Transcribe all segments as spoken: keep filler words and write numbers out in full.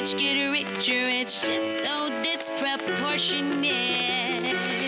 rich get richer, it's just so disproportionate.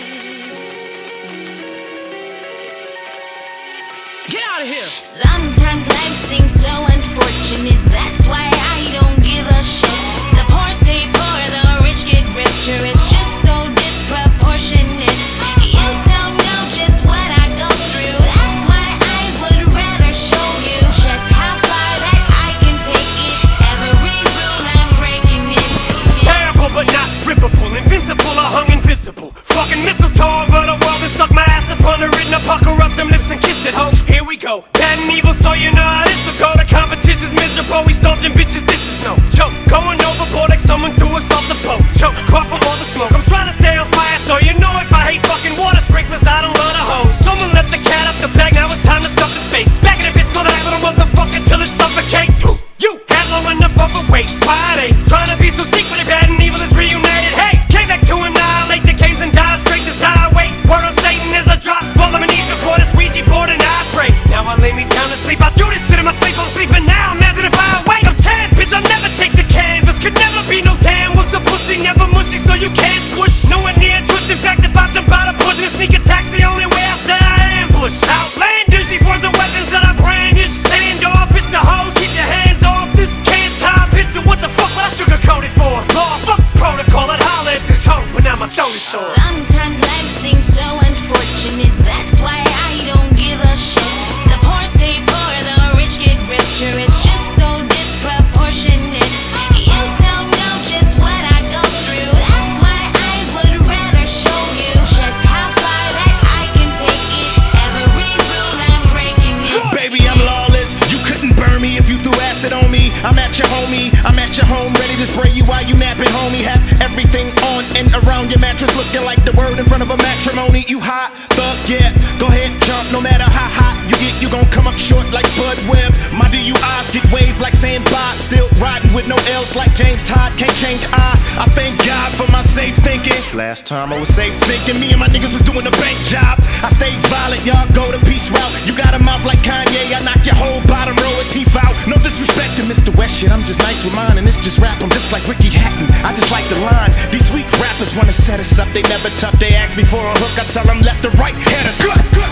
Get out of here! Sometimes life seems so unfortunate, that's why I don't give a shit. The poor stay poor, the rich get richer, it's just so disproportionate. You don't know just what I go through, that's why I would rather show you just how far that I can take it. Every rule I'm breaking it. Terrible but not rippable, invincible or hung invisible. Fucking mistletoe over the world and stuck my ass upon the written. I pucker up them lips and kiss it, ho. Here we go, bad and evil, so you know how this'll go. The competition's miserable, we stomped them bitches, this is no joke. Going overboard like someone threw us off the boat. Choke, cough from all the smoke. I'm trying to stay on fire, so you know if I hate fucking water sprinklers, I don't love the hose. Someone let the cat out the bag, now it's time to stuff his face. Back in the bitch, mother, that little motherfucker till it suffocates. You had long enough of a wait. Why they trying to be so secret? Bad and evil is reunited. Hey, came back to annihilate the games and die straight to highway. Word on Satan is a drop. Fall on my knees before this Ouija board and I pray. Now I lay me down to sleep. I do this shit in my sleep. I'm sleeping now. Imagine if I wake. I'm tan, bitch. I'll never taste the canvas. Could never be no damn. What's a pussy? Never mushy, so you can't squish. Nowhere near tush. In fact, if I jump out of bush in a sneak attack's the only way I said I ambush. Outlandish. These words are weapons that I brandish. Stand off. It's the hose. Keep your hands off. This can't tie pizza. What the fuck would I sugarcoat it for? Law, fuck protocol. I'd holler at this hoe, but now my throat is sore. Sometimes life seems so unfortunate, that's why I don't give a shit. The poor stay poor, the rich get richer, it's just so disproportionate. You don't know just what I go through, that's why I would rather show you just how far that I can take it. Every rule I'm breaking it. Baby, I'm lawless, you couldn't burn me if you threw acid on me. I'm at your homie, I'm at your home, ready to spray you while you napping, homie. Have everything on and around your mattress, looking like the word in front of a matrimony. You hot, thug, yeah, go ahead, jump. No matter how hot you get, you gon' come up short like Spud Webb. My D U Is get waved like sandbot. Still riding with no L's like James Todd. Can't change I, I thank God for my safe thinking. Last time I was safe thinking, me and my niggas was doing a bank job. I stayed violent, y'all go the peace route. You got a mouth like Kanye, I knock your whole bottom row of teeth out. No disrespect to Mister West shit, I'm just nice with mine, and it's just rap. I'm just like Ricky Hatton, I just like the line. These weak rappers wanna set us up, they never tough. They ask me for a hook, I tell them left or right, head or gut.